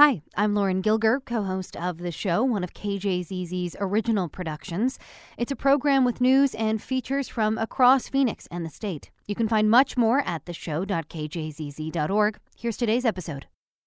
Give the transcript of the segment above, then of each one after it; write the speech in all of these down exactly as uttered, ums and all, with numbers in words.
Hi, I'm Lauren Gilger, co-host of the show, one of K J Z Z's original productions. It's a program with news and features from across Phoenix and the state. You can find much more at the show dot k j z z dot org. Here's today's episode.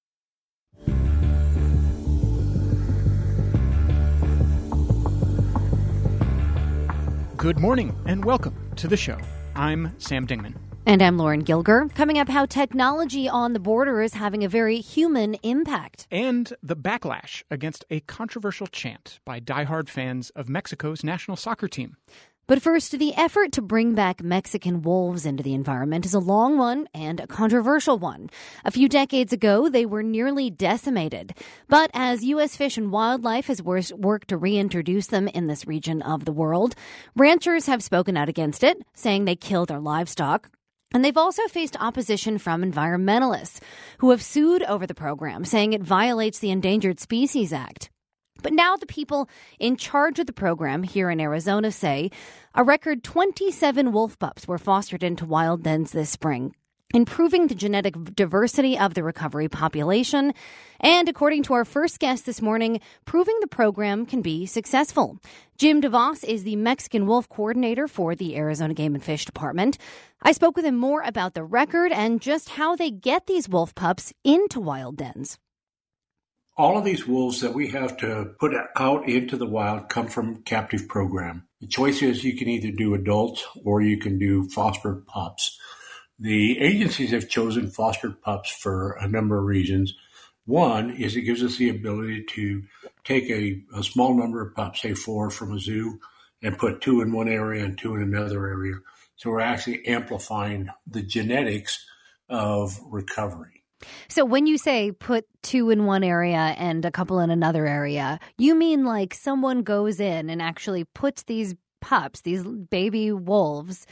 Good morning and welcome to the show. I'm Sam Dingman. And I'm Lauren Gilger. Coming up, how technology on the border is having a very human impact. And the backlash against a controversial chant by diehard fans of Mexico's national soccer team. But first, the effort to bring back Mexican wolves into the environment is a long one and a controversial one. A few decades ago, they were nearly decimated. But as U S Fish and Wildlife has worked to reintroduce them in this region of the world, ranchers have spoken out against it, saying they kill their livestock. And they've also faced opposition from environmentalists who have sued over the program, saying it violates the Endangered Species Act. But now the people in charge of the program here in Arizona say a record twenty-seven wolf pups were fostered into wild dens this spring, improving the genetic diversity of the recovery population, and according to our first guest this morning, proving the program can be successful. Jim DeVos is the Mexican wolf coordinator for the Arizona Game and Fish Department. I spoke with him more about the record and just how they get these wolf pups into wild dens. All of these wolves that we have to put out into the wild come from captive program. The choice is you can either do adults or you can do fostered pups. The agencies have chosen fostered pups for a number of reasons. One is it gives us the ability to take a, a small number of pups, say four from a zoo, and put two in one area and two in another area. So we're actually amplifying the genetics of recovery. So when you say put two in one area and a couple in another area, you mean like someone goes in and actually puts these pups, these baby wolves,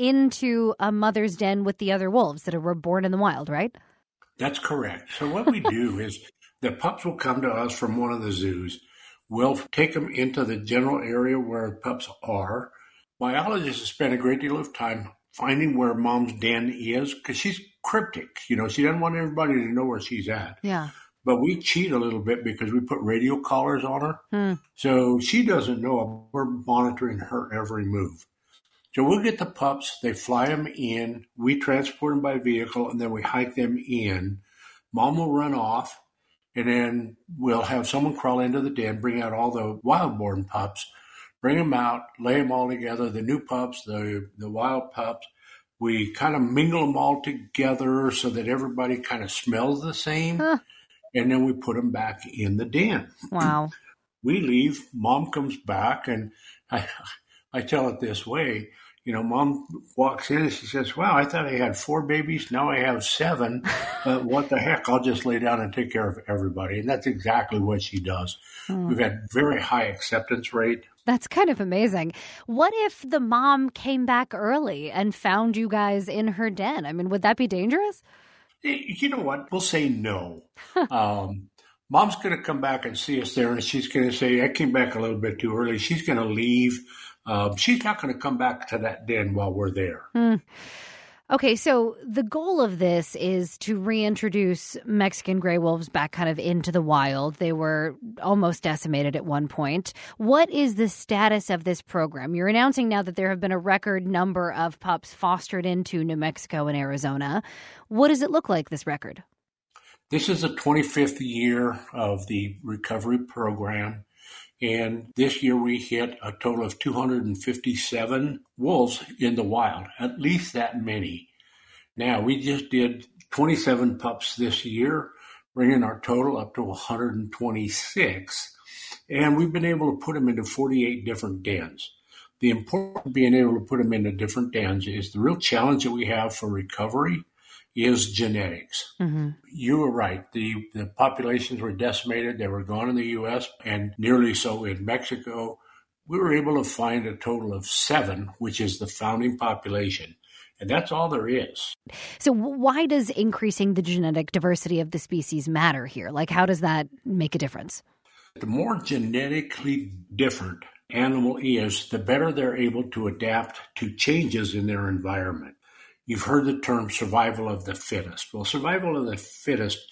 into a mother's den with the other wolves that were born in the wild, right? That's correct. So what we do is the pups will come to us from one of the zoos. We'll take them into the general area where the pups are. Biologists have spent a great deal of time finding where mom's den is because she's cryptic. You know, she doesn't want everybody to know where she's at. Yeah. But we cheat a little bit because we put radio collars on her. Hmm. So she doesn't know we're monitoring her every move. So we'll get the pups, they fly them in, we transport them by vehicle, and then we hike them in. Mom will run off, and then we'll have someone crawl into the den, bring out all the wild-born pups, bring them out, lay them all together, the new pups, the, the wild pups. We kind of mingle them all together so that everybody kind of smells the same, huh. And then we put them back in the den. Wow. We leave, Mom comes back, and I, I tell it this way. You know, Mom walks in and she says, wow, I thought I had four babies. Now I have seven. But what the heck? I'll just lay down and take care of everybody. And that's exactly what she does. Mm. We've had very high acceptance rate. That's kind of amazing. What if the mom came back early and found you guys in her den? I mean, would that be dangerous? You know what? We'll say no. um, Mom's going to come back and see us there, and she's going to say, I came back a little bit too early. She's going to leave. Um, she's not going to come back to that den while we're there. Mm. Okay, so the goal of this is to reintroduce Mexican gray wolves back kind of into the wild. They were almost decimated at one point. What is the status of this program? You're announcing now that there have been a record number of pups fostered into New Mexico and Arizona. What does it look like, this record? This is the twenty-fifth year of the recovery program. And this year we hit a total of two hundred fifty-seven wolves in the wild, at least that many. Now, we just did twenty-seven pups this year, bringing our total up to one hundred twenty-six. And we've been able to put them into forty-eight different dens. The importance of being able to put them into different dens is the real challenge that we have for recovery is genetics. Mm-hmm. You were right. The, the populations were decimated. They were gone in the U S and nearly so in Mexico. We were able to find a total of seven, which is the founding population. And that's all there is. So why does increasing the genetic diversity of the species matter here? Like, how does that make a difference? The more genetically different animal is, the better they're able to adapt to changes in their environment. You've heard the term survival of the fittest. Well, survival of the fittest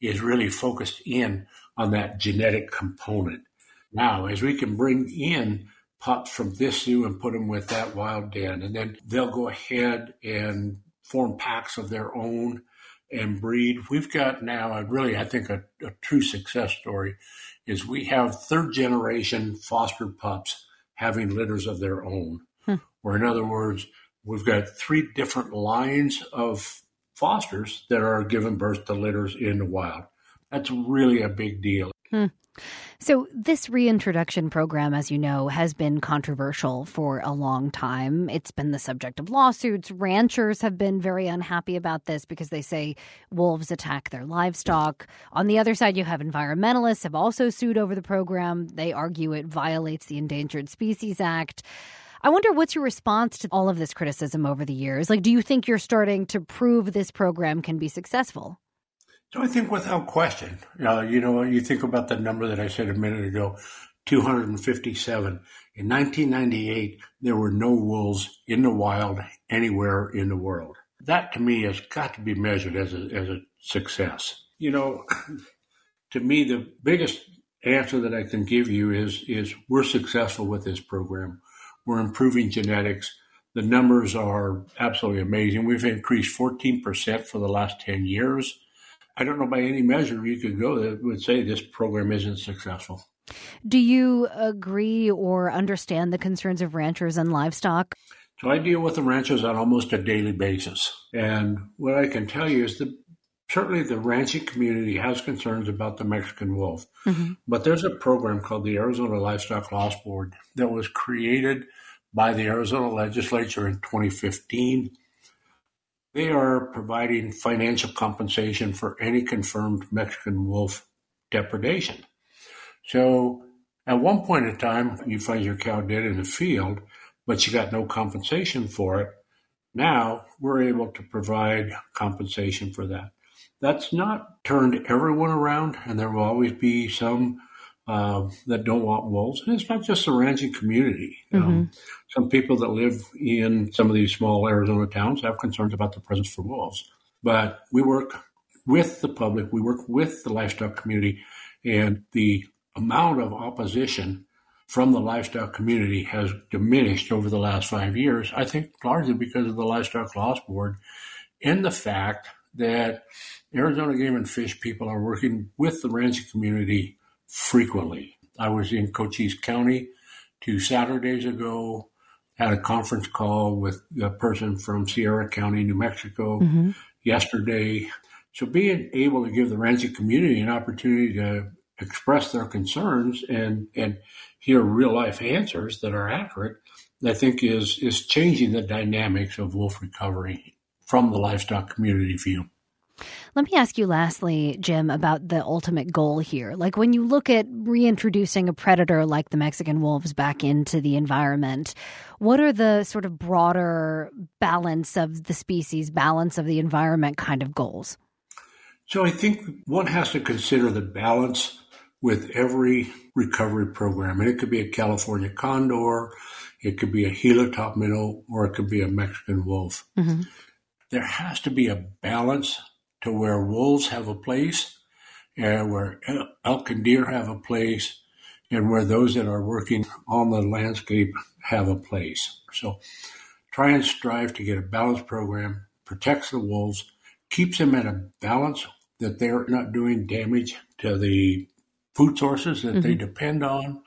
is really focused in on that genetic component. Now, as we can bring in pups from this zoo and put them with that wild den, and then they'll go ahead and form packs of their own and breed. We've got now, a really, I think, a, a true success story is we have third generation fostered pups having litters of their own. Hmm. Or in other words, we've got three different lines of fosters that are giving birth to litters in the wild. That's really a big deal. Hmm. So this reintroduction program, as you know, has been controversial for a long time. It's been the subject of lawsuits. Ranchers have been very unhappy about this because they say wolves attack their livestock. On the other side, you have environmentalists have also sued over the program. They argue it violates the Endangered Species Act. I wonder, what's your response to all of this criticism over the years? Like, do you think you're starting to prove this program can be successful? So I think without question, uh, you know, you think about the number that I said a minute ago, two hundred fifty-seven. In nineteen ninety-eight, there were no wolves in the wild anywhere in the world. That, to me, has got to be measured as a, as a success. You know, to me, the biggest answer that I can give you is, is we're successful with this program. We're improving genetics. The numbers are absolutely amazing. We've increased fourteen percent for the last ten years. I don't know by any measure you could go that would say this program isn't successful. Do you agree or understand the concerns of ranchers and livestock? So I deal with the ranchers on almost a daily basis. And what I can tell you is that certainly the ranching community has concerns about the Mexican wolf. Mm-hmm. But there's a program called the Arizona Livestock Loss Board that was created by the Arizona legislature in twenty fifteen. They are providing financial compensation for any confirmed Mexican wolf depredation. So at one point in time, you find your cow dead in the field, but you got no compensation for it. Now we're able to provide compensation for that. That's not turned everyone around, and there will always be some uh, that don't want wolves. And it's not just the ranching community. Mm-hmm. Um, some people that live in some of these small Arizona towns have concerns about the presence for wolves. But we work with the public, we work with the livestock community, and the amount of opposition from the livestock community has diminished over the last five years, I think largely because of the Livestock Loss Board and the fact that Arizona Game and Fish people are working with the ranching community frequently. I was in Cochise County two Saturdays ago, had a conference call with a person from Sierra County, New Mexico mm-hmm. yesterday. So being able to give the ranching community an opportunity to express their concerns and, and hear real life answers that are accurate, I think is, is changing the dynamics of wolf recovery from the livestock community view. Let me ask you lastly, Jim, about the ultimate goal here. Like when you look at reintroducing a predator like the Mexican wolves back into the environment, what are the sort of broader balance of the species, balance of the environment kind of goals? So I think one has to consider the balance with every recovery program. And it could be a California condor, it could be a Gila top minnow, or it could be a Mexican wolf. Mm-hmm. There has to be a balance to where wolves have a place, and where elk and deer have a place, and where those that are working on the landscape have a place. So try and strive to get a balanced program, protects the wolves, keeps them at a balance that they're not doing damage to the food sources that mm-hmm. they depend on,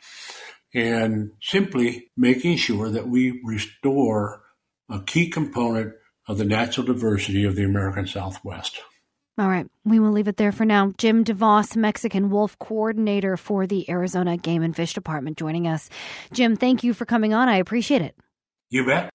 and simply making sure that we restore a key component of the natural diversity of the American Southwest. All right. We will leave it there for now. Jim DeVos, Mexican Wolf Coordinator for the Arizona Game and Fish Department, joining us. Jim, thank you for coming on. I appreciate it. You bet.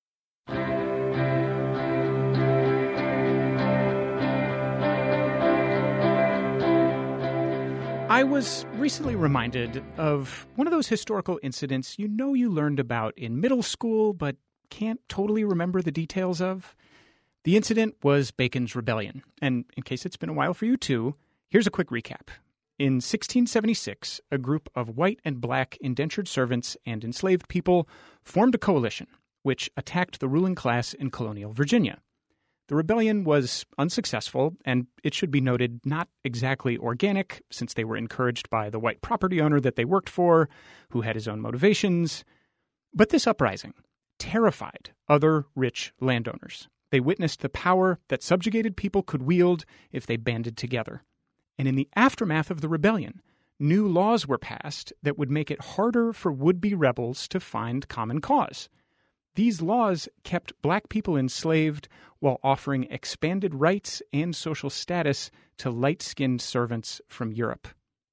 I was recently reminded of one of those historical incidents you know you learned about in middle school, but can't totally remember the details of. The incident was Bacon's Rebellion, and in case it's been a while for you too, here's a quick recap. In sixteen seventy-six, a group of white and black indentured servants and enslaved people formed a coalition which attacked the ruling class in colonial Virginia. The rebellion was unsuccessful, and it should be noted not exactly organic, since they were encouraged by the white property owner that they worked for, who had his own motivations. But this uprising terrified other rich landowners. They witnessed the power that subjugated people could wield if they banded together. And in the aftermath of the rebellion, new laws were passed that would make it harder for would-be rebels to find common cause. These laws kept black people enslaved while offering expanded rights and social status to light-skinned servants from Europe.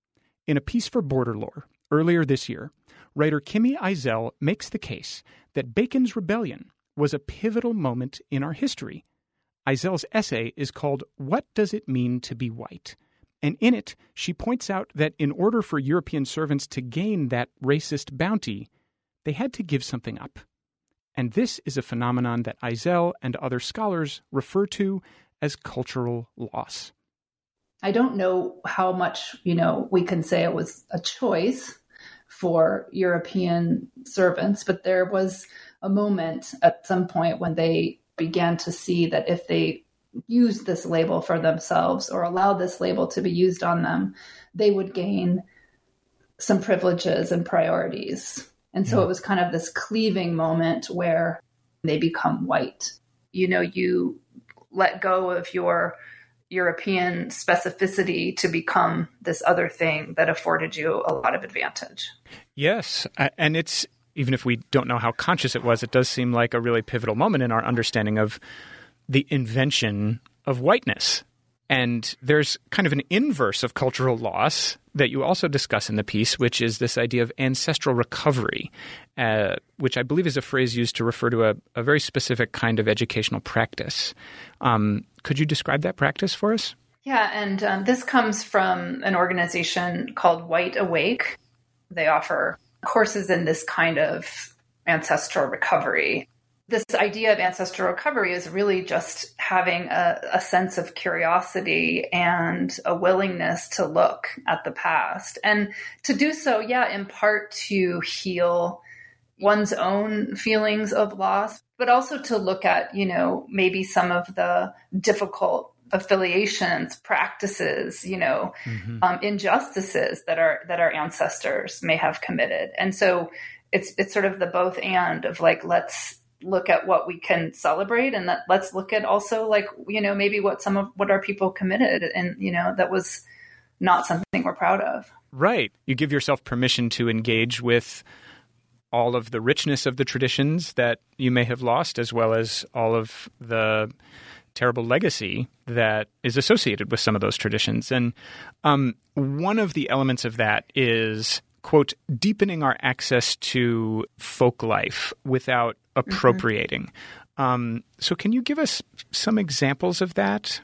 In a piece for Border Lore earlier this year, writer Kimmy Eisel makes the case that Bacon's Rebellion was a pivotal moment in our history. Eisel's essay is called "What Does It Mean to Be White?" And in it, she points out that in order for European servants to gain that racist bounty, they had to give something up. And this is a phenomenon that Eisel and other scholars refer to as cultural loss. I don't know how much, you know, we can say it was a choice for European servants, but there was a moment at some point when they began to see that if they used this label for themselves or allowed this label to be used on them, they would gain some privileges and priorities. And so yeah. It was kind of this cleaving moment where they become white. You know, you let go of your European specificity to become this other thing that afforded you a lot of advantage. Yes. And it's, even if we don't know how conscious it was, it does seem like a really pivotal moment in our understanding of the invention of whiteness. And there's kind of an inverse of cultural loss that you also discuss in the piece, which is this idea of ancestral recovery, uh, which I believe is a phrase used to refer to a, a very specific kind of educational practice. Um, could you describe that practice for us? Yeah, and um, this comes from an organization called White Awake. They offer courses in this kind of ancestral recovery. This idea of ancestral recovery is really just having a, a sense of curiosity and a willingness to look at the past. And to do so, yeah, in part to heal one's own feelings of loss, but also to look at, you know, maybe some of the difficult affiliations, practices, you know, mm-hmm. um, injustices that our that our ancestors may have committed. And so it's it's sort of the both and of like, let's look at what we can celebrate, and that let's look at also like, you know, maybe what some of what our people committed, and, you know, that was not something we're proud of. Right. You give yourself permission to engage with all of the richness of the traditions that you may have lost, as well as all of the terrible legacy that is associated with some of those traditions. And um, one of the elements of that is, quote, deepening our access to folk life without appropriating. Mm-hmm. Um, so can you give us some examples of that?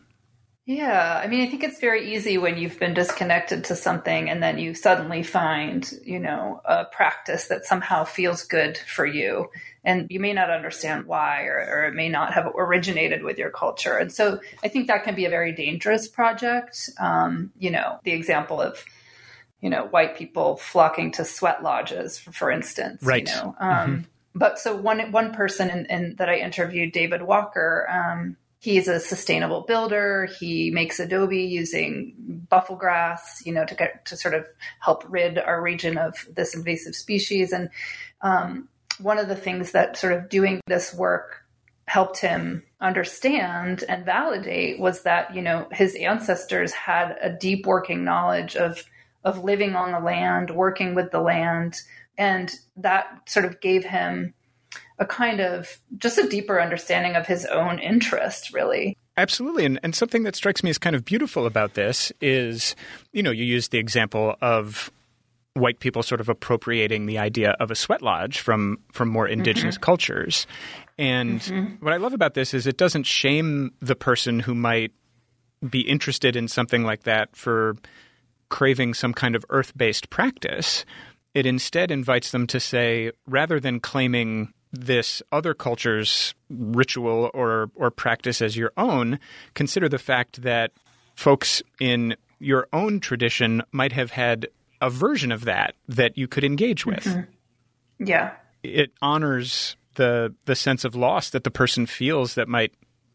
Yeah. I mean, I think it's very easy when you've been disconnected to something and then you suddenly find, you know, a practice that somehow feels good for you. And you may not understand why, or, or it may not have originated with your culture. And so I think that can be a very dangerous project. Um, you know, the example of, you know, white people flocking to sweat lodges, for, for instance. Right. You know? um, mm-hmm. But so one one person in, in, that I interviewed, David Walker, um, he's a sustainable builder. He makes adobe using buffalo grass, you know, to get to sort of help rid our region of this invasive species. And um, one of the things that sort of doing this work helped him understand and validate was that, you know, his ancestors had a deep working knowledge of of living on the land, working with the land. And that sort of gave him a kind of just a deeper understanding of his own interest, really. Absolutely. And, and something that strikes me as kind of beautiful about this is, you know, you use the example of white people sort of appropriating the idea of a sweat lodge from, from more indigenous mm-hmm. cultures. And mm-hmm. what I love about this is it doesn't shame the person who might be interested in something like that for craving some kind of earth-based practice. It instead invites them to say, rather than claiming this other culture's ritual or or practice as your own, consider the fact that folks in your own tradition might have had a version of that that you could engage with. Mm-hmm. Yeah. It honors the the sense of loss that the person feels that might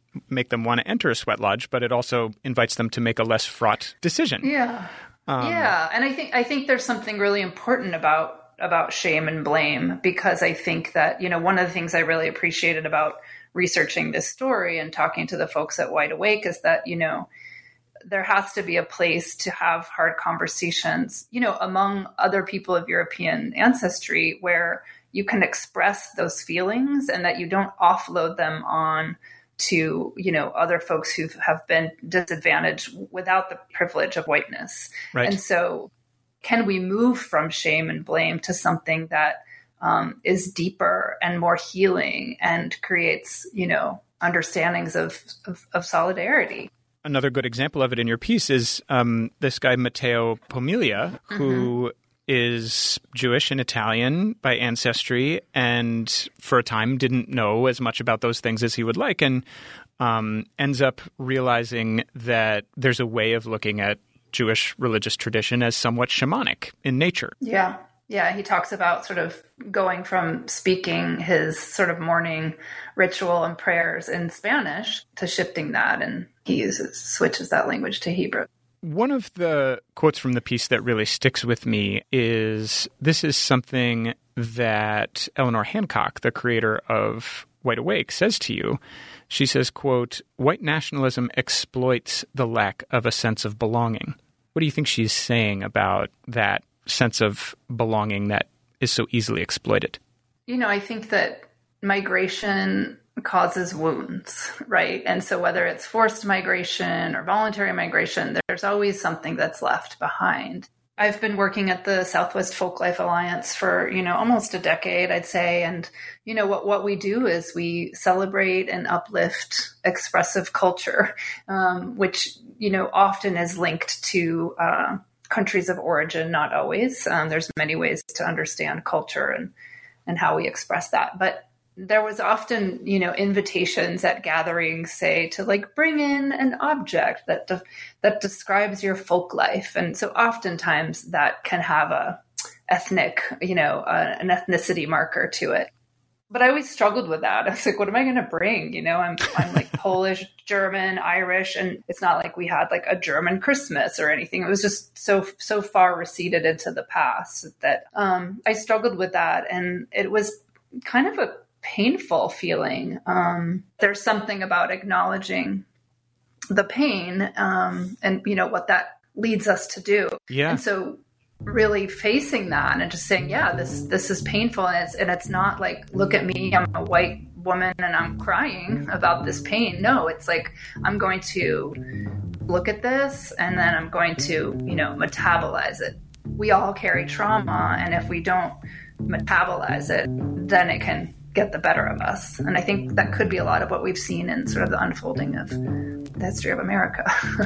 make them want to enter a sweat lodge, but it also invites them to make a less fraught decision. Yeah. Um, yeah. And I think I think there's something really important about about shame and blame, because I think that, you know, one of the things I really appreciated about researching this story and talking to the folks at Wide Awake is that, you know, there has to be a place to have hard conversations, you know, among other people of European ancestry where you can express those feelings and that you don't offload them on to, you know, other folks who have been disadvantaged without the privilege of whiteness. Right. And so can we move from shame and blame to something that um, is deeper and more healing and creates, you know, understandings of, of, of solidarity? Another good example of it in your piece is um, this guy, Matteo Pomiglia, who mm-hmm. is Jewish and Italian by ancestry, and for a time didn't know as much about those things as he would like, and um, ends up realizing that there's a way of looking at Jewish religious tradition as somewhat shamanic in nature. Yeah. Yeah. He talks about sort of going from speaking his sort of morning ritual and prayers in Spanish to shifting that. And he uses, switches that language to Hebrew. One of the quotes from the piece that really sticks with me is, this is something that Eleanor Hancock, the creator of Wide Awake, says to you. She says, quote, "White nationalism exploits the lack of a sense of belonging." What do you think she's saying about that sense of belonging that is so easily exploited? You know, I think that migration causes wounds, right? And so whether it's forced migration or voluntary migration, there's always something that's left behind. I've been working at the Southwest Folklife Alliance for, you know, almost a decade, I'd say. And, you know, what, what we do is we celebrate and uplift expressive culture, um, which, you know, often is linked to uh, countries of origin, not always. Um, there's many ways to understand culture and, and how we express that. But there was often, you know, invitations at gatherings, say, to like bring in an object that de- that describes your folk life. And so oftentimes that can have a ethnic, you know, uh, an ethnicity marker to it. But I always struggled with that. I was like, what am I going to bring? You know, I'm I'm like Polish, German, Irish, and it's not like we had like a German Christmas or anything. It was just so so far receded into the past that um, I struggled with that, and it was kind of a painful feeling. Um, there's something about acknowledging the pain um, and, you know, what that leads us to do. Yeah. And so really facing that and just saying, yeah, this, this is painful. And it's, and it's not like, look at me, I'm a white woman and I'm crying about this pain. No, it's like, I'm going to look at this and then I'm going to, you know, metabolize it. We all carry trauma. And if we don't metabolize it, then it can get the better of us. And I think that could be a lot of what we've seen in sort of the unfolding of the history of America.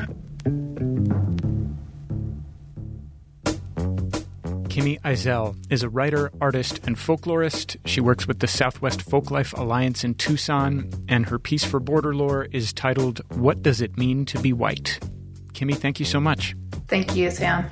Kimmy Eisel is a writer, artist, and folklorist. She works with the Southwest Folklife Alliance in Tucson, and her piece for Border Lore is titled, "What Does It Mean to Be White?" Kimmy, thank you so much. Thank you, Sam.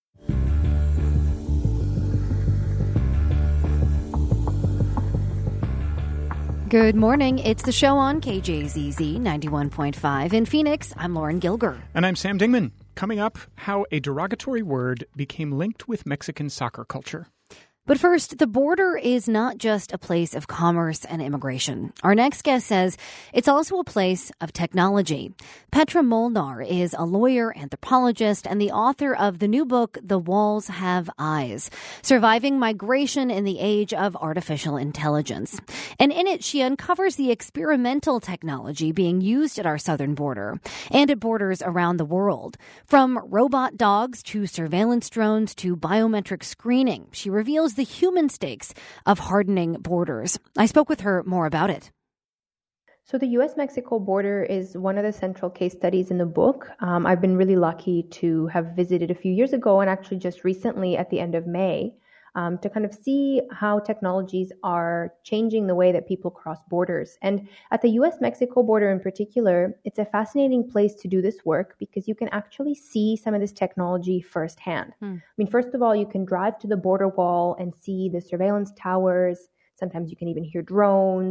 Good morning. It's the show on K J Z Z ninety-one point five. In Phoenix, I'm Lauren Gilger. And I'm Sam Dingman. Coming up, how a derogatory word became linked with Mexican soccer culture. But first, the border is not just a place of commerce and immigration. Our next guest says it's also a place of technology. Petra Molnar is a lawyer, anthropologist, and the author of the new book, The Walls Have Eyes, Surviving Migration in the Age of Artificial Intelligence. And in it, she uncovers the experimental technology being used at our southern border and at borders around the world. From robot dogs to surveillance drones to biometric screening, she reveals the human stakes of hardening borders. I spoke with her more about it. So the U S Mexico border is one of the central case studies in the book. Um, I've been really lucky to have visited a few years ago and actually just recently at the end of May um, to kind of see how technologies are changing the way that people cross borders. And at the U S Mexico border in particular, it's a fascinating place to do this work because you can actually see some of this technology firsthand. Hmm. I mean, first of all, you can drive to the border wall and see the surveillance towers. Sometimes you can even hear drones.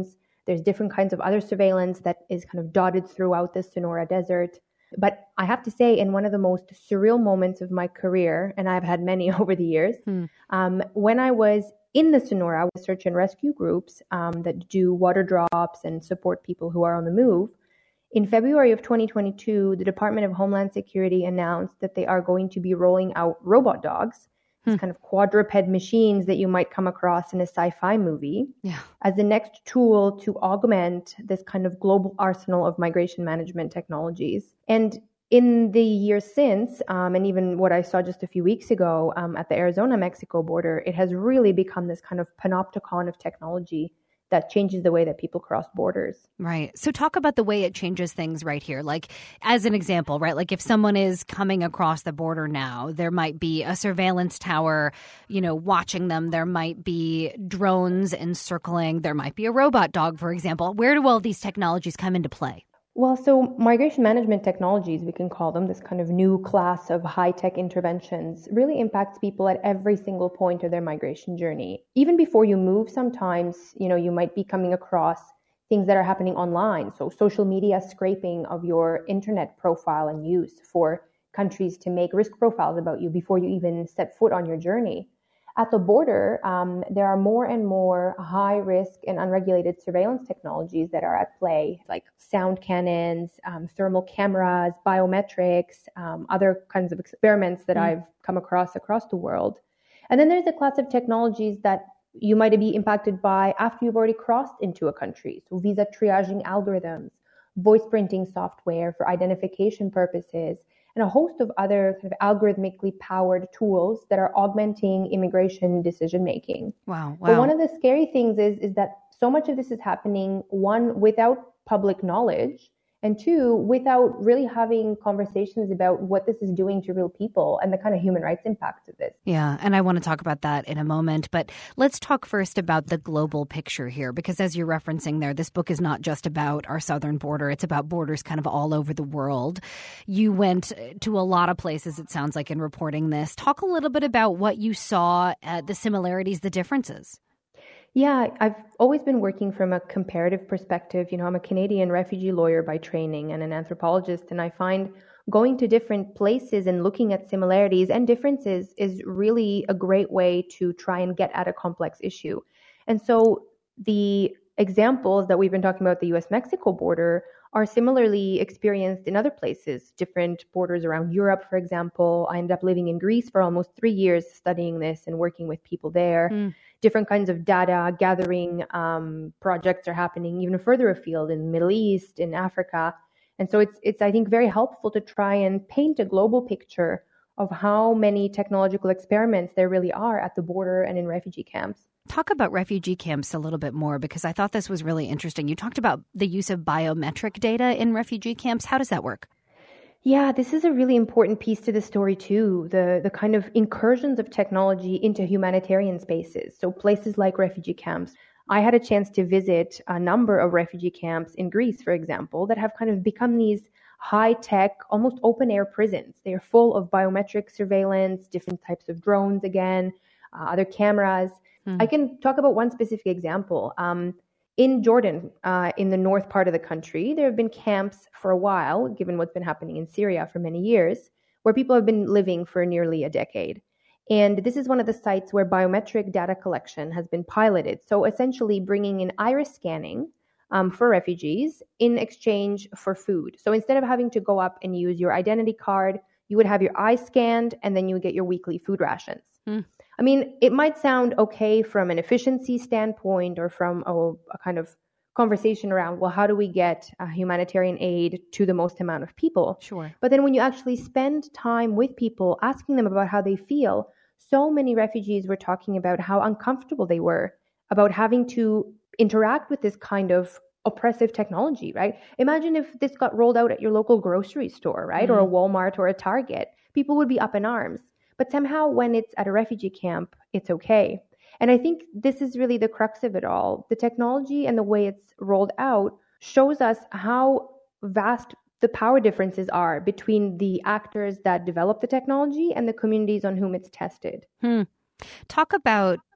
There's different kinds of other surveillance that is kind of dotted throughout the Sonora Desert. But I have to say, in one of the most surreal moments of my career, and I've had many over the years, hmm. um, when I was in the Sonora with search and rescue groups um, that do water drops and support people who are on the move, in February of twenty twenty-two, the Department of Homeland Security announced that they are going to be rolling out robot dogs, hmm. these kind of quadruped machines that you might come across in a sci-fi movie, yeah. as the next tool to augment this kind of global arsenal of migration management technologies. And in the years since, um, and even what I saw just a few weeks ago um, at the Arizona-Mexico border, it has really become this kind of panopticon of technology that changes the way that people cross borders. Right. So talk about the way it changes things right here. Like, as an example, right? Like if someone is coming across the border now, there might be a surveillance tower, you know, watching them. There might be drones encircling. There might be a robot dog, for example. Where do all these technologies come into play? Well, so migration management technologies, we can call them, this kind of new class of high-tech interventions, really impacts people at every single point of their migration journey. Even before you move, sometimes, you know, you might be coming across things that are happening online. So social media scraping of your internet profile and use for countries to make risk profiles about you before you even set foot on your journey. At the border, um, there are more and more high-risk and unregulated surveillance technologies that are at play, like sound cannons, um, thermal cameras, biometrics, um, other kinds of experiments that mm. I've come across across the world. And then there's a class of technologies that you might be impacted by after you've already crossed into a country. So visa triaging algorithms, voice printing software for identification purposes, and a host of other kind of algorithmically powered tools that are augmenting immigration decision-making. Wow, wow. But one of the scary things is, is that so much of this is happening, one, without public knowledge, and two, without really having conversations about what this is doing to real people and the kind of human rights impacts of this. Yeah, and I want to talk about that in a moment. But let's talk first about the global picture here, because as you're referencing there, this book is not just about our southern border. It's about borders kind of all over the world. You went to a lot of places, it sounds like, in reporting this. Talk a little bit about what you saw, uh, the similarities, the differences. Yeah, I've always been working from a comparative perspective. You know, I'm a Canadian refugee lawyer by training and an anthropologist, and I find going to different places and looking at similarities and differences is really a great way to try and get at a complex issue. And so the examples that we've been talking about, the U S Mexico border, are similarly experienced in other places, different borders around Europe, for example. I ended up living in Greece for almost three years studying this and working with people there. Mm. Different kinds of data gathering um, projects are happening even further afield in the Middle East, in Africa. And so it's, it's I think, very helpful to try and paint a global picture of how many technological experiments there really are at the border and in refugee camps. Talk about refugee camps a little bit more, because I thought this was really interesting. You talked about the use of biometric data in refugee camps. How does that work? Yeah, this is a really important piece to the story too, the, the kind of incursions of technology into humanitarian spaces. So places like refugee camps. I had a chance to visit a number of refugee camps in Greece, for example, that have kind of become these high-tech, almost open-air prisons. They are full of biometric surveillance, different types of drones again, uh, other cameras. Hmm. I can talk about one specific example. Um, In Jordan, uh, in the north part of the country, there have been camps for a while, given what's been happening in Syria for many years, where people have been living for nearly a decade. And this is one of the sites where biometric data collection has been piloted. So essentially bringing in iris scanning um, for refugees in exchange for food. So instead of having to go up and use your identity card, you would have your eyes scanned and then you would get your weekly food rations. Mm. I mean, it might sound okay from an efficiency standpoint or from a, a kind of conversation around, well, how do we get uh, humanitarian aid to the most amount of people? Sure. But then when you actually spend time with people, asking them about how they feel, so many refugees were talking about how uncomfortable they were about having to interact with this kind of oppressive technology, right? Imagine if this got rolled out at your local grocery store, right? Mm. Or a Walmart or a Target. People would be up in arms. But somehow when it's at a refugee camp, it's okay. And I think this is really the crux of it all. The technology and the way it's rolled out shows us how vast the power differences are between the actors that develop the technology and the communities on whom it's tested. Hmm. Talk about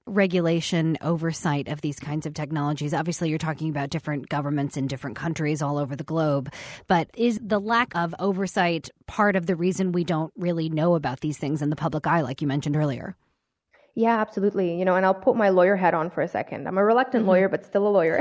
regulation oversight of these kinds of technologies? Obviously, you're talking about different governments in different countries all over the globe. But is the lack of oversight part of the reason we don't really know about these things in the public eye, like you mentioned earlier? Yeah, absolutely. You know, and I'll put my lawyer hat on for a second. I'm a reluctant mm-hmm. lawyer, but still a lawyer.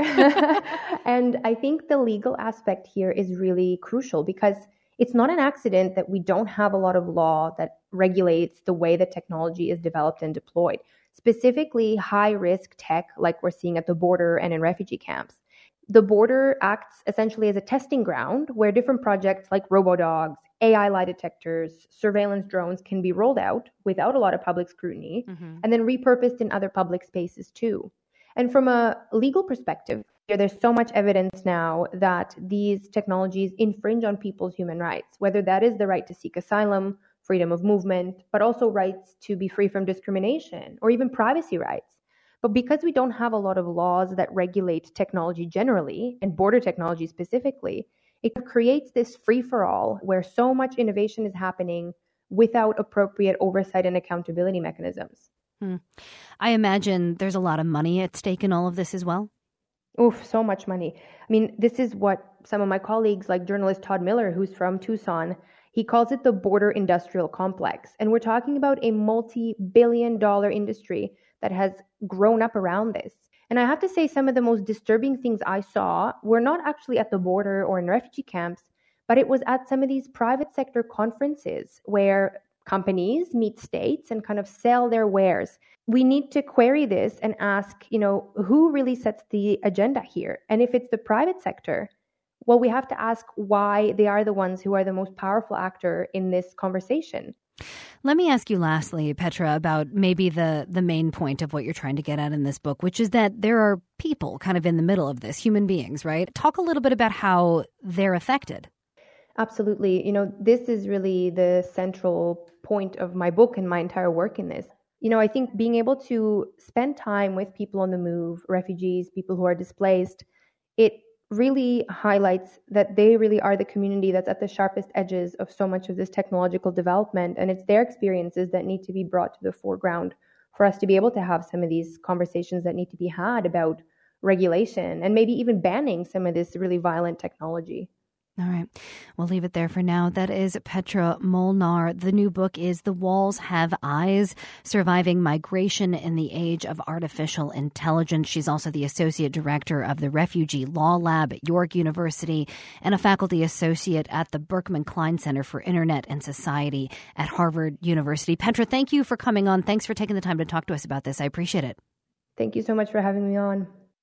And I think the legal aspect here is really crucial because it's not an accident that we don't have a lot of law that regulates the way that technology is developed and deployed, specifically high-risk tech like we're seeing at the border and in refugee camps. The border acts essentially as a testing ground where different projects like robodogs, A I lie detectors, surveillance drones can be rolled out without a lot of public scrutiny mm-hmm. and then repurposed in other public spaces too. And from a legal perspective, there's so much evidence now that these technologies infringe on people's human rights, whether that is the right to seek asylum, freedom of movement, but also rights to be free from discrimination or even privacy rights. But because we don't have a lot of laws that regulate technology generally and border technology specifically, it creates this free-for-all where so much innovation is happening without appropriate oversight and accountability mechanisms. Hmm. I imagine there's a lot of money at stake in all of this as well. Oof, so much money. I mean, this is what some of my colleagues, like journalist Todd Miller, who's from Tucson, he calls it the border industrial complex. And we're talking about a multi-billion dollar industry that has grown up around this. And I have to say some of the most disturbing things I saw were not actually at the border or in refugee camps, but it was at some of these private sector conferences where companies meet states and kind of sell their wares. We need to query this and ask, you know, who really sets the agenda here? And if it's the private sector, well, we have to ask why they are the ones who are the most powerful actor in this conversation. Let me ask you lastly, Petra, about maybe the, the main point of what you're trying to get at in this book, which is that there are people kind of in the middle of this, human beings, right? Talk a little bit about how they're affected. Absolutely. You know, this is really the central point of my book and my entire work in this. You know, I think being able to spend time with people on the move, refugees, people who are displaced, it really highlights that they really are the community that's at the sharpest edges of so much of this technological development. And it's their experiences that need to be brought to the foreground for us to be able to have some of these conversations that need to be had about regulation and maybe even banning some of this really violent technology. All right. We'll leave it there for now. That is Petra Molnar. The new book is The Walls Have Eyes, Surviving Migration in the Age of Artificial Intelligence. She's also the Associate Director of the Refugee Law Lab at York University and a faculty associate at the Berkman Klein Center for Internet and Society at Harvard University. Petra, thank you for coming on. Thanks for taking the time to talk to us about this. I appreciate it. Thank you so much for having me on.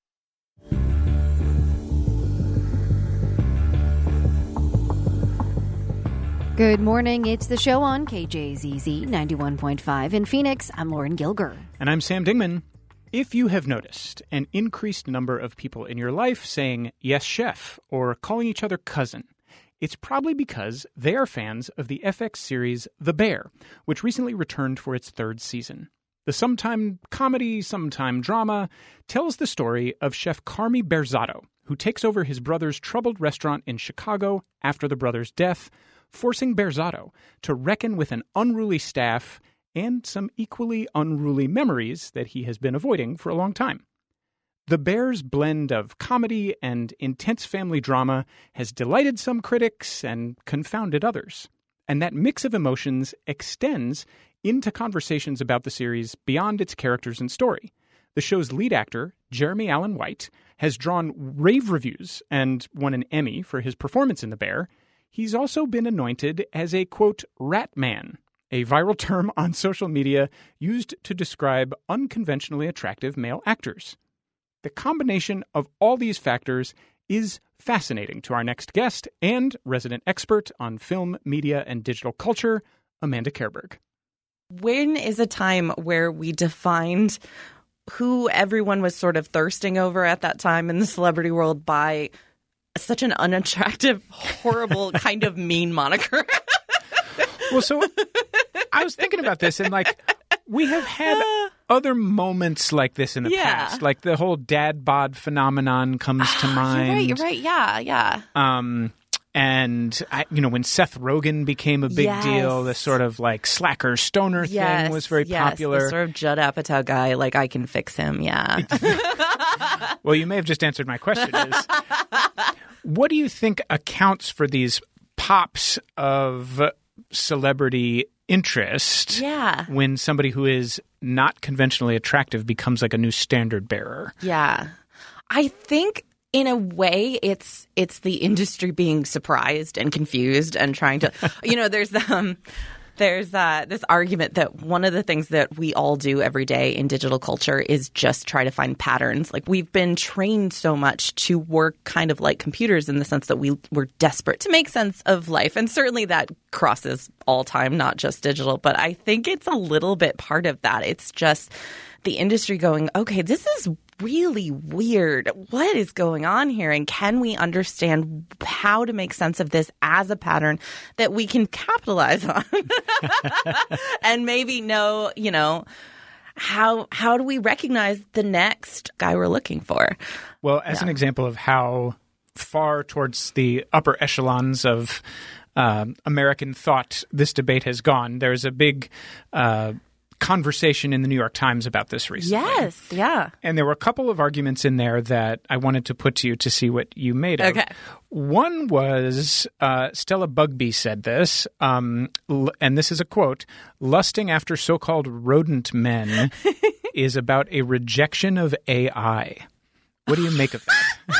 Good morning. It's the show on K J Z Z ninety-one point five in Phoenix. I'm Lauren Gilger. And I'm Sam Dingman. If you have noticed an increased number of people in your life saying, yes, chef, or calling each other cousin, it's probably because they are fans of the F X series The Bear, which recently returned for its third season. The sometime comedy, sometime drama tells the story of Chef Carmy Berzatto, who takes over his brother's troubled restaurant in Chicago after the brother's death, forcing Berzatto to reckon with an unruly staff and some equally unruly memories that he has been avoiding for a long time. The Bear's blend of comedy and intense family drama has delighted some critics and confounded others. And that mix of emotions extends into conversations about the series beyond its characters and story. The show's lead actor, Jeremy Allen White, has drawn rave reviews and won an Emmy for his performance in The Bear. He's also been anointed as a, quote, rat man, a viral term on social media used to describe unconventionally attractive male actors. The combination of all these factors is fascinating to our next guest and resident expert on film, media, and digital culture, Amanda Kerberg. When is a time where we defined who everyone was sort of thirsting over at that time in the celebrity world by such an unattractive, horrible, kind of mean moniker? Well, so I was thinking about this, and like we have had other moments like this in the yeah. past. Like the whole dad bod phenomenon comes to mind. You're right, you're right. Yeah, yeah. Um, And, I, you know, when Seth Rogen became a big yes. deal, this sort of like slacker stoner yes. thing was very yes. popular. The sort of Judd Apatow guy, like, I can fix him, yeah. Well, you may have just answered my question. Is, what do you think accounts for these pops of celebrity interest yeah. when somebody who is not conventionally attractive becomes like a new standard bearer? Yeah. I think in a way it's it's the industry being surprised and confused and trying to you know there's um there's uh, this argument that one of the things that we all do every day in digital culture is just try to find patterns. Like, we've been trained so much to work kind of like computers in the sense that we we're desperate to make sense of life. And certainly that crosses all time, not just digital. But I think it's a little bit part of that. It's just the industry going, okay, this is really weird. What is going on here? And can we understand how to make sense of this as a pattern that we can capitalize on? And maybe know, you know, how how do we recognize the next guy we're looking for? Well, as yeah. an example of how far towards the upper echelons of uh, American thought this debate has gone, there's a big uh conversation in the New York Times about this recently. Yes, yeah. And there were a couple of arguments in there that I wanted to put to you to see what you made of. Okay. One was, uh, Stella Bugbee said this, um, l- and this is a quote, "Lusting after so-called rodent men is about a rejection of A I." What do you make of that?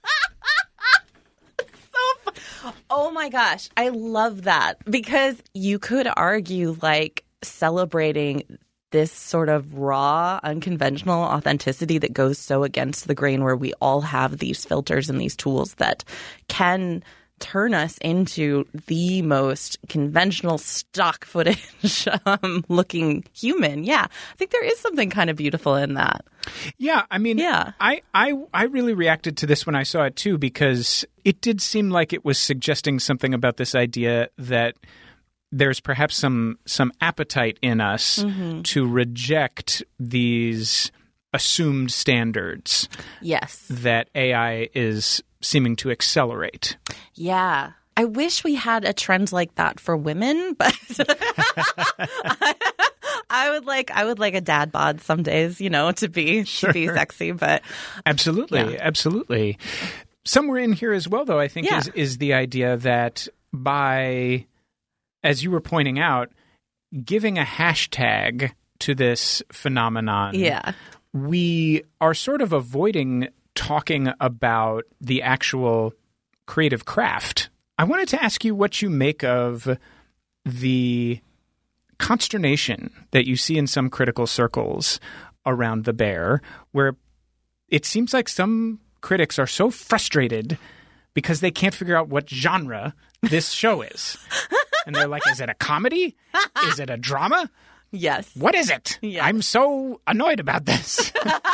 So fu- oh my gosh, I love that, because you could argue like celebrating this sort of raw, unconventional authenticity that goes so against the grain, where we all have these filters and these tools that can turn us into the most conventional stock footage um, looking human. Yeah, I think there is something kind of beautiful in that. Yeah, I mean, yeah. I, I, I really reacted to this when I saw it too, because it did seem like it was suggesting something about this idea that there's perhaps some some appetite in us mm-hmm. to reject these assumed standards. Yes. That A I is seeming to accelerate. Yeah. I wish we had a trend like that for women, but I, I would like I would like a dad bod some days, you know, to be sure. to be sexy, but absolutely, yeah. absolutely. Somewhere in here as well, though, I think yeah. is is the idea that by, as you were pointing out, giving a hashtag to this phenomenon, yeah. we are sort of avoiding talking about the actual creative craft. I wanted to ask you what you make of the consternation that you see in some critical circles around The Bear, where it seems like some critics are so frustrated because they can't figure out what genre this show is. And they're like, is it a comedy? Is it a drama? Yes. What is it? Yes. I'm so annoyed about this.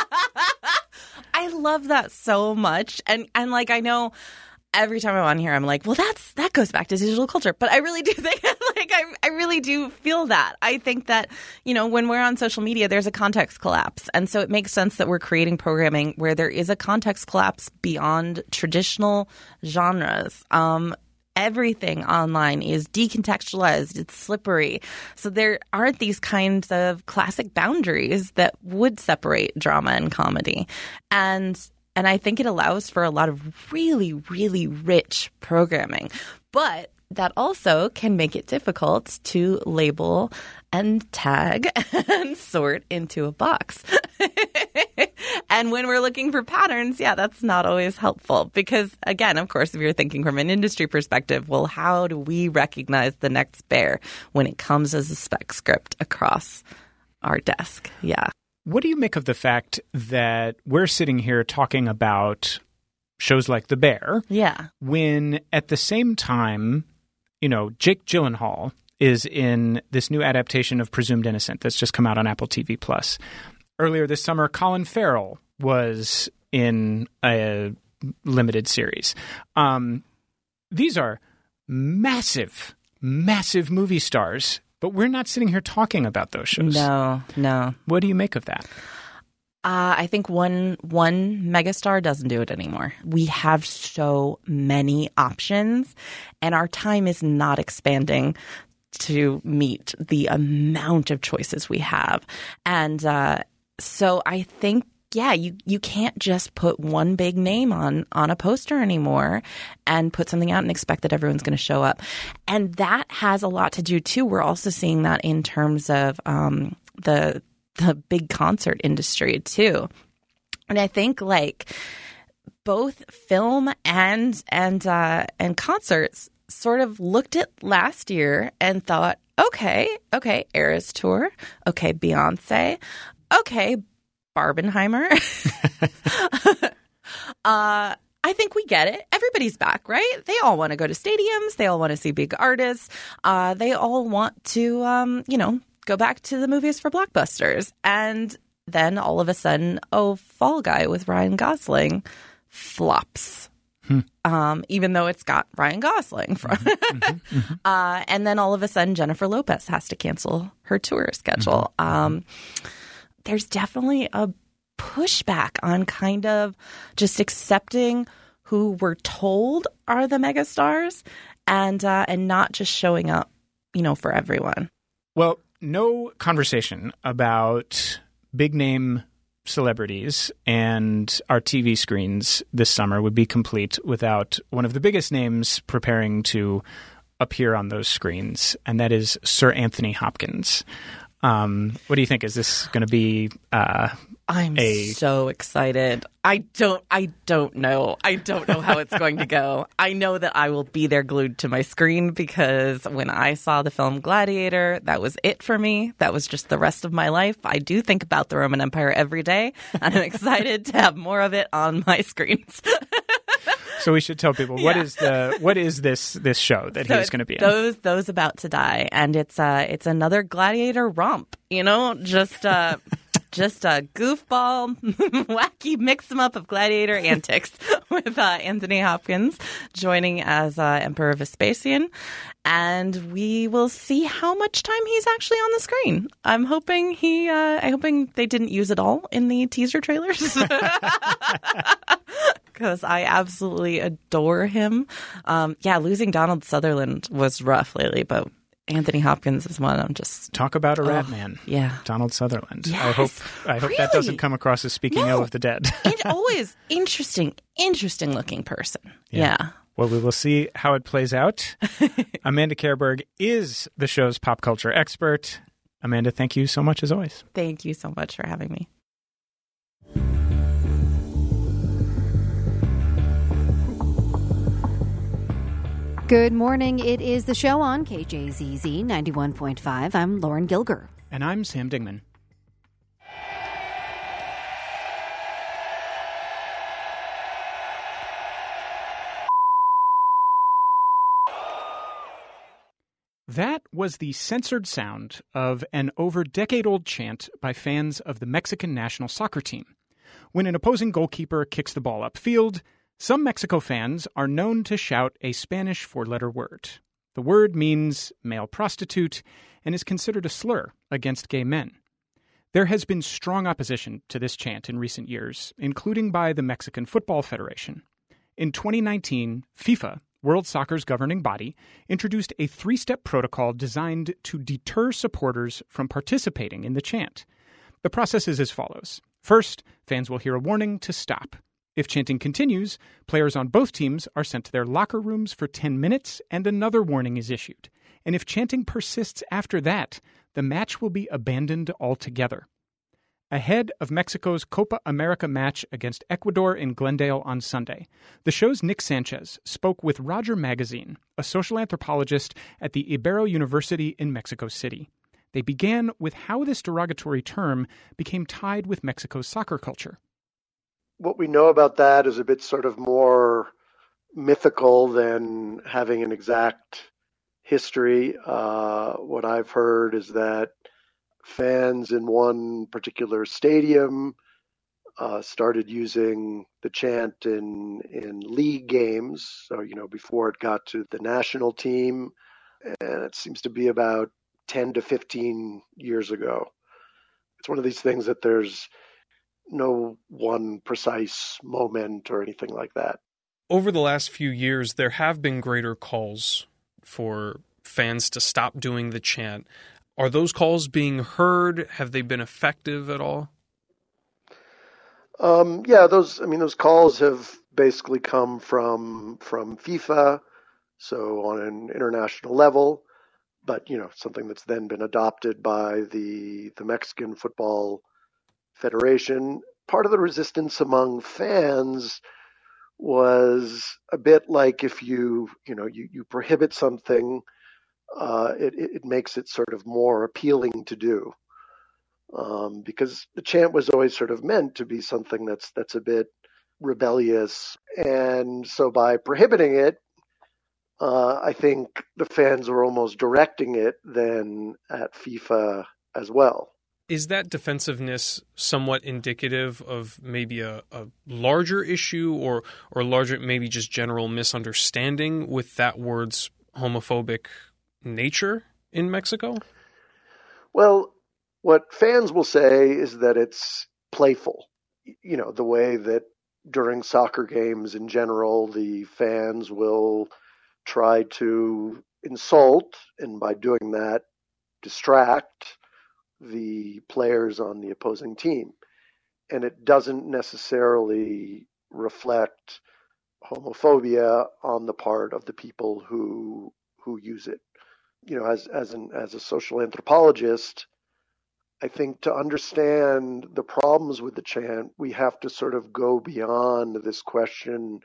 I love that so much. And and like, I know every time I'm on here, I'm like, well, that's that goes back to digital culture. But I really do think, like, I, I really do feel that. I think that, you know, when we're on social media, there's a context collapse. And so it makes sense that we're creating programming where there is a context collapse beyond traditional genres. Um, everything online is decontextualized. It's slippery. So there aren't these kinds of classic boundaries that would separate drama and comedy. And And I think it allows for a lot of really, really rich programming. But that also can make it difficult to label and tag and sort into a box. And when we're looking for patterns, yeah, that's not always helpful. Because, again, of course, if you're thinking from an industry perspective, well, how do we recognize the next bear when it comes as a spec script across our desk? Yeah. What do you make of the fact that we're sitting here talking about shows like The Bear? Yeah. When at the same time, you know, Jake Gyllenhaal is in this new adaptation of Presumed Innocent that's just come out on Apple T V Plus. Earlier this summer, Colin Farrell was in a limited series. Um, these are massive, massive movie stars. But we're not sitting here talking about those shows. No, no. What do you make of that? Uh, I think one one megastar doesn't do it anymore. We have so many options, and our time is not expanding to meet the amount of choices we have. And uh, so I think, yeah, you, you can't just put one big name on, on a poster anymore and put something out and expect that everyone's going to show up. And that has a lot to do, too. We're also seeing that in terms of um, the the big concert industry, too. And I think, like, both film and and uh, and concerts sort of looked at last year and thought, okay, okay, Eras Tour, okay, Beyonce, okay, Barbenheimer. uh, I think we get it. Everybody's back, right? They all want to go to stadiums. They all want to see big artists. Uh, they all want to, um, you know, go back to the movies for blockbusters. And then all of a sudden, oh, Fall Guy with Ryan Gosling flops. Hmm. Um, even though it's got Ryan Gosling. From mm-hmm, mm-hmm, mm-hmm. Uh, and then all of a sudden, Jennifer Lopez has to cancel her tour schedule. Mm-hmm. Um, there's definitely a pushback on kind of just accepting who we're told are the megastars and uh, and not just showing up, you know, for everyone. Well, no conversation about big name celebrities and our T V screens this summer would be complete without one of the biggest names preparing to appear on those screens, and that is Sir Anthony Hopkins. Um, what do you think? Is this going to be uh, I'm a... so excited. I don't I don't know. I don't know how it's going to go. I know that I will be there glued to my screen because when I saw the film Gladiator, that was it for me. That was just the rest of my life. I do think about the Roman Empire every day, and I'm excited to have more of it on my screens. So we should tell people what yeah. is the what is this this show that so he's going to be in? Those those about to die, and it's uh it's another gladiator romp. You know, just uh just a goofball, wacky mix 'em up of gladiator antics with uh, Anthony Hopkins joining as uh, Emperor Vespasian, and we will see how much time he's actually on the screen. I'm hoping he uh, I'm hoping they didn't use it all in the teaser trailers. Because I absolutely adore him. Um, yeah, losing Donald Sutherland was rough lately, but Anthony Hopkins is one I'm just... Talk about a rat oh, man. Yeah. Donald Sutherland. Yes, I hope I hope really? that doesn't come across as speaking no. ill of the dead. And always interesting, interesting looking person. Yeah. yeah. Well, we will see how it plays out. Amanda Kerberg is the show's pop culture expert. Amanda, thank you so much as always. Thank you so much for having me. Good morning. It is the show on K J Z Z ninety-one point five. I'm Lauren Gilger. And I'm Sam Dingman. That was the censored sound of an over-decade-old chant by fans of the Mexican national soccer team. When an opposing goalkeeper kicks the ball upfield, some Mexico fans are known to shout a Spanish four-letter word. The word means male prostitute and is considered a slur against gay men. There has been strong opposition to this chant in recent years, including by the Mexican Football Federation. In twenty nineteen, FIFA, World Soccer's governing body, introduced a three-step protocol designed to deter supporters from participating in the chant. The process is as follows. First, fans will hear a warning to stop. If chanting continues, players on both teams are sent to their locker rooms for ten minutes and another warning is issued. And if chanting persists after that, the match will be abandoned altogether. Ahead of Mexico's Copa America match against Ecuador in Glendale on Sunday, the show's Nick Sanchez spoke with Roger Magazine, a social anthropologist at the Ibero University in Mexico City. They began with how this derogatory term became tied with Mexico's soccer culture. What we know about that is a bit sort of more mythical than having an exact history. Uh, what I've heard is that fans in one particular stadium uh, started using the chant in in league games. So, you know, before it got to the national team, and it seems to be about ten to fifteen years ago. It's one of these things that there's no one precise moment or anything like that. Over the last few years, there have been greater calls for fans to stop doing the chant. Are those calls being heard? Have they been effective at all? Um, yeah, those. I mean, those calls have basically come from from FIFA, so on an international level. But you know, something that's then been adopted by the the Mexican Football Federation. Part of the resistance among fans was a bit like if you you know you, you prohibit something, uh, it, it makes it sort of more appealing to do. Um, because the chant was always sort of meant to be something that's that's a bit rebellious, and so by prohibiting it, uh, I think the fans were almost directing it then at FIFA as well. Is that defensiveness somewhat indicative of maybe a, a larger issue or or larger maybe just general misunderstanding with that word's homophobic nature in Mexico? Well, what fans will say is that it's playful. You know, the way that during soccer games in general, the fans will try to insult, and by doing that, distract the players on the opposing team. And it doesn't necessarily reflect homophobia on the part of the people who who use it. You know, as as an as a social anthropologist, I think to understand the problems with the chant, we have to sort of go beyond this question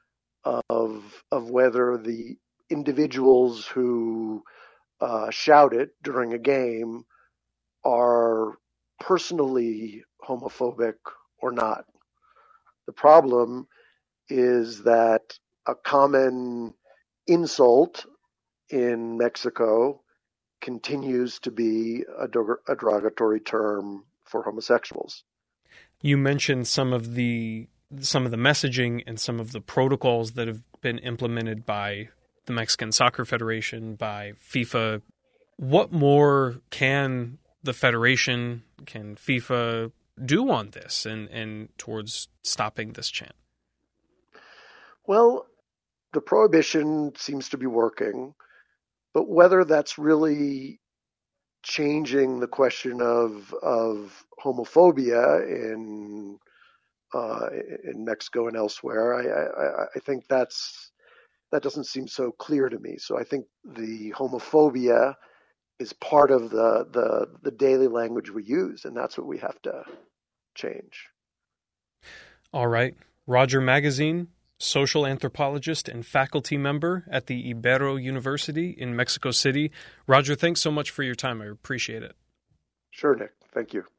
of of whether the individuals who uh, shout it during a game are personally homophobic or not. The problem is that a common insult in Mexico continues to be a, derog- a derogatory term for homosexuals. You mentioned some of the some of the messaging and some of the protocols that have been implemented by the Mexican Soccer Federation, by FIFA. What more can the Federation, can FIFA do on this and, and towards stopping this chant? Well, the prohibition seems to be working, but whether that's really changing the question of of homophobia in uh, in Mexico and elsewhere, I, I, I think that's that doesn't seem so clear to me. So I think the homophobia is part of the, the the daily language we use, and that's what we have to change. All right. Roger Magazine, social anthropologist and faculty member at the Ibero University in Mexico City. Roger, thanks so much for your time. I appreciate it. Sure, Nick. Thank you.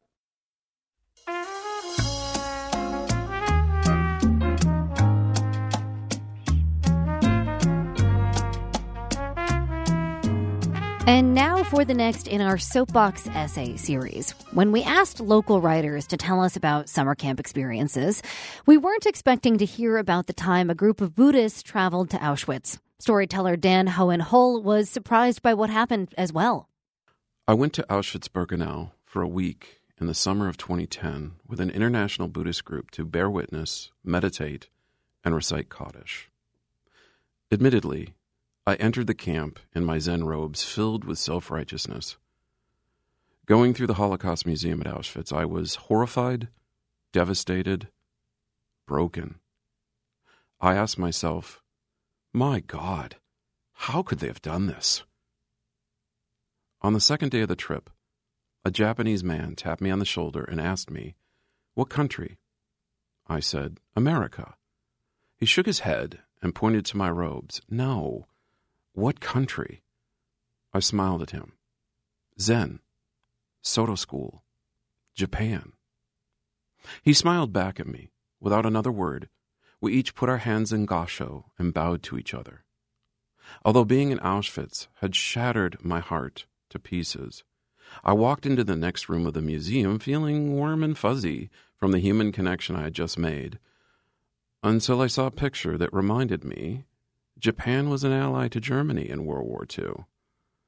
And now for the next in our Soapbox Essay series. When we asked local writers to tell us about summer camp experiences, we weren't expecting to hear about the time a group of Buddhists traveled to Auschwitz. Storyteller Dan Hohen-Hull was surprised by what happened as well. I went to Auschwitz-Birkenau for a week in the summer of twenty ten with an international Buddhist group to bear witness, meditate, and recite Kaddish. Admittedly, I entered the camp in my Zen robes filled with self-righteousness. Going through the Holocaust Museum at Auschwitz, I was horrified, devastated, broken. I asked myself, my God, how could they have done this? On the second day of the trip, a Japanese man tapped me on the shoulder and asked me, what country? I said, America. He shook his head and pointed to my robes. No. What country? I smiled at him. Zen, Soto School, Japan. He smiled back at me. Without another word, we each put our hands in gassho and bowed to each other. Although being in Auschwitz had shattered my heart to pieces, I walked into the next room of the museum feeling warm and fuzzy from the human connection I had just made, until I saw a picture that reminded me Japan was an ally to Germany in World War Two.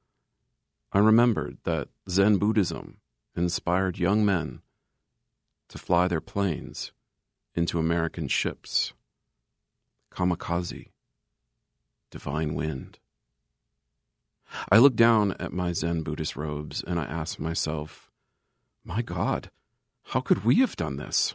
I remembered that Zen Buddhism inspired young men to fly their planes into American ships. Kamikaze. Divine wind. I looked down at my Zen Buddhist robes and I asked myself, my God, how could we have done this?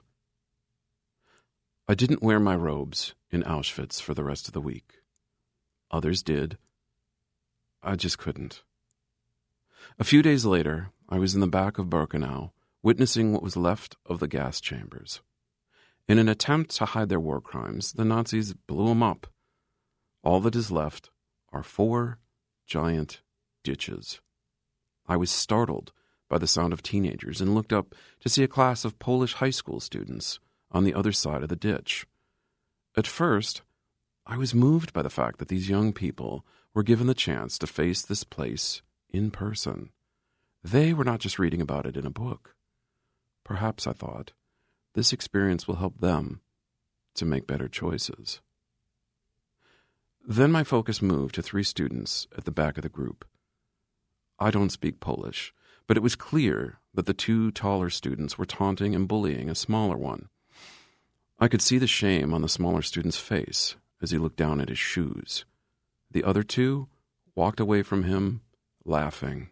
I didn't wear my robes in Auschwitz for the rest of the week. Others did. I just couldn't. A few days later, I was in the back of Birkenau, witnessing what was left of the gas chambers. In an attempt to hide their war crimes, the Nazis blew them up. All that is left are four giant ditches. I was startled by the sound of teenagers and looked up to see a class of Polish high school students on the other side of the ditch. At first, I was moved by the fact that these young people were given the chance to face this place in person. They were not just reading about it in a book. Perhaps, I thought, this experience will help them to make better choices. Then my focus moved to three students at the back of the group. I don't speak Polish, but it was clear that the two taller students were taunting and bullying a smaller one. I could see the shame on the smaller student's face as he looked down at his shoes. The other two walked away from him, laughing.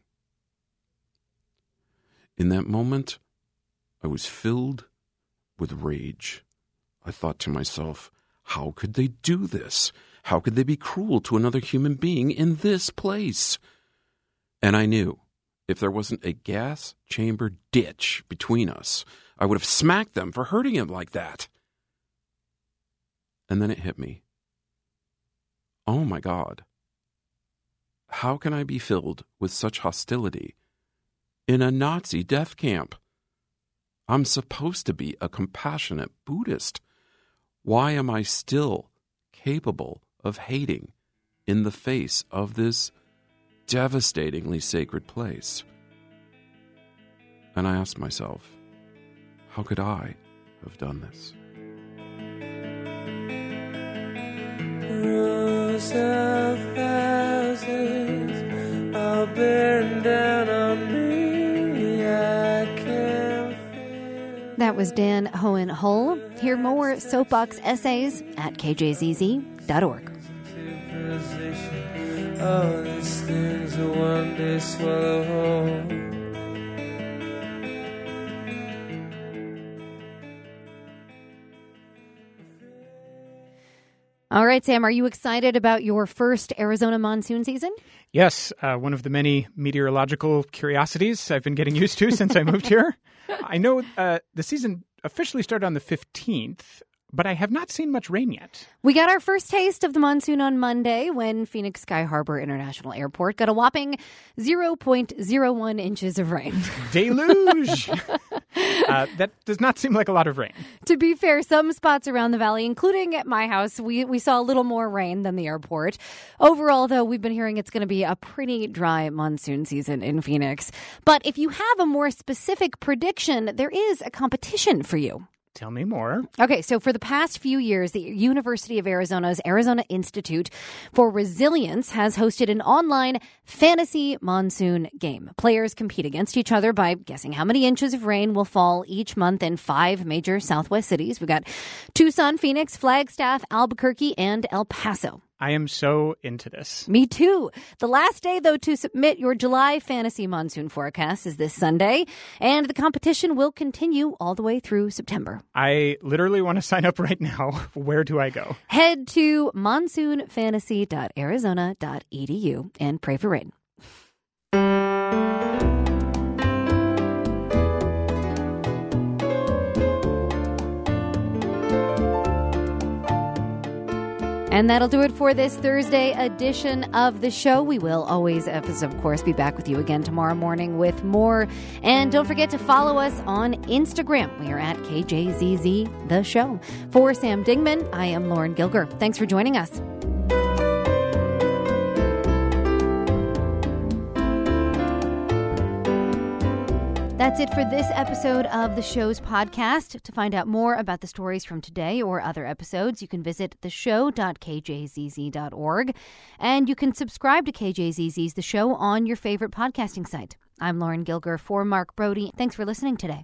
In that moment, I was filled with rage. I thought to myself, how could they do this? How could they be cruel to another human being in this place? And I knew if there wasn't a gas chamber ditch between us, I would have smacked them for hurting him like that. And then it hit me. Oh my God. How can I be filled with such hostility in a Nazi death camp? I'm supposed to be a compassionate Buddhist. Why am I still capable of hating in the face of this devastatingly sacred place? And I asked myself, how could I have done this? Rows of houses all burn down on me. I can feel. That was Dan Hohen Hull. Hear more soapbox essays at k j z z dot org. All these things will one day swallow whole. All right, Sam, are you excited about your first Arizona monsoon season? Yes, uh, one of the many meteorological curiosities I've been getting used to since I moved here. I know uh, the season officially started on the fifteenth, but I have not seen much rain yet. We got our first taste of the monsoon on Monday when Phoenix Sky Harbor International Airport got a whopping zero point zero one inches of rain. Deluge! uh, that does not seem like a lot of rain. To be fair, some spots around the valley, including at my house, we, we saw a little more rain than the airport. Overall, though, we've been hearing it's going to be a pretty dry monsoon season in Phoenix. But if you have a more specific prediction, there is a competition for you. Tell me more. Okay, so for the past few years, the University of Arizona's Arizona Institute for Resilience has hosted an online fantasy monsoon game. Players compete against each other by guessing how many inches of rain will fall each month in five major Southwest cities. We've got Tucson, Phoenix, Flagstaff, Albuquerque, and El Paso. I am so into this. Me too. The last day, though, to submit your July fantasy monsoon forecast is this Sunday, and the competition will continue all the way through September. I literally want to sign up right now. Where do I go? Head to monsoon fantasy dot arizona dot e d u and pray for rain. And that'll do it for this Thursday edition of the show. We will always, of course, be back with you again tomorrow morning with more. And don't forget to follow us on Instagram. We are at K J Z Z The Show. For Sam Dingman, I am Lauren Gilger. Thanks for joining us. That's it for this episode of the show's podcast. To find out more about the stories from today or other episodes, you can visit the show dot k j z z dot org. And you can subscribe to K J Z Z's The Show on your favorite podcasting site. I'm Lauren Gilger for Mark Brody. Thanks for listening today.